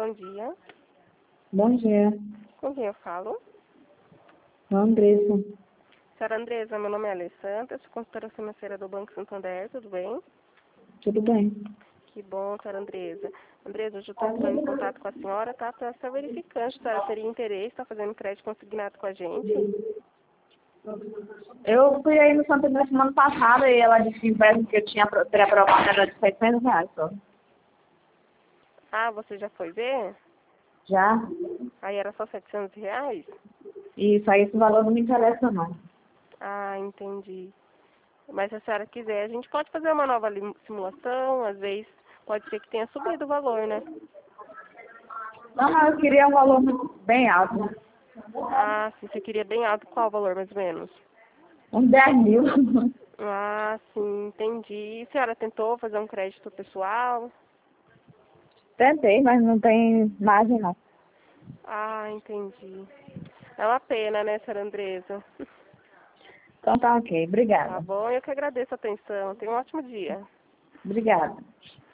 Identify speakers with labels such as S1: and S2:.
S1: bom dia.
S2: Bom dia,
S1: Com quem eu falo?
S2: Andressa.
S1: Senhora Andresa, meu nome é Alessandra, sou consultora financeira do Banco Santander, tudo bem?
S2: Tudo bem?
S1: Que bom, senhora Andresa. Andresa, hoje eu estou entrando em contato com a senhora, tá? Para estar verificando se a senhora teria interesse, está fazendo crédito consignado com a gente.
S2: Eu fui aí no Santander semana passada e ela disse que o empréstimo que eu tinha pré-aprovado era de R$ 600 só.
S1: Ah, você já foi ver?
S2: Já?
S1: Aí era só R$ 700?
S2: E isso aí, esse valor não me interessa não.
S1: Ah, entendi. Mas se a senhora quiser, a gente pode fazer uma nova simulação, às vezes pode ser que tenha subido o valor, né?
S2: Não, mas eu queria um valor bem alto.
S1: Ah, sim, você queria bem alto, qual o valor mais ou menos?
S2: Uns 10 mil.
S1: Ah, sim, entendi. E a senhora tentou fazer um crédito pessoal?
S2: Tentei, mas não tem margem não.
S1: Ah, entendi. É uma pena, né, senhora Andresa?
S2: Então tá ok,
S1: Tá
S2: obrigada.
S1: bom, eu que agradeço a atenção. Tenha um ótimo dia.
S2: Obrigada.